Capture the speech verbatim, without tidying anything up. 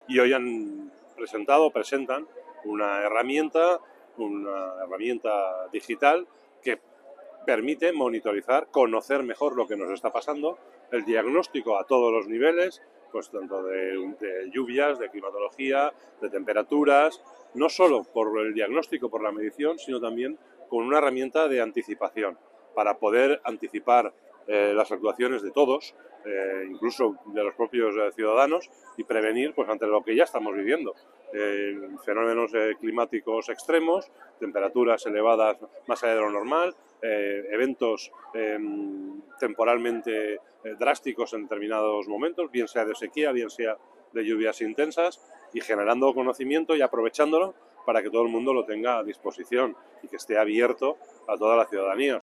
y hoy han presentado, presentan una herramienta, una herramienta digital que permite monitorizar, conocer mejor lo que nos está pasando, el diagnóstico a todos los niveles, pues tanto de, de lluvias, de climatología, de temperaturas, no solo por el diagnóstico, por la medición, sino también con una herramienta de anticipación para poder anticipar eh, las actuaciones de todos, eh, incluso de los propios eh, ciudadanos, y prevenir pues ante lo que ya estamos viviendo. Eh, fenómenos eh, climáticos extremos, temperaturas elevadas más allá de lo normal, eh, eventos eh, temporalmente eh, drásticos en determinados momentos, bien sea de sequía, bien sea de lluvias intensas, y generando conocimiento y aprovechándolo para que todo el mundo lo tenga a disposición y que esté abierto a toda la ciudadanía.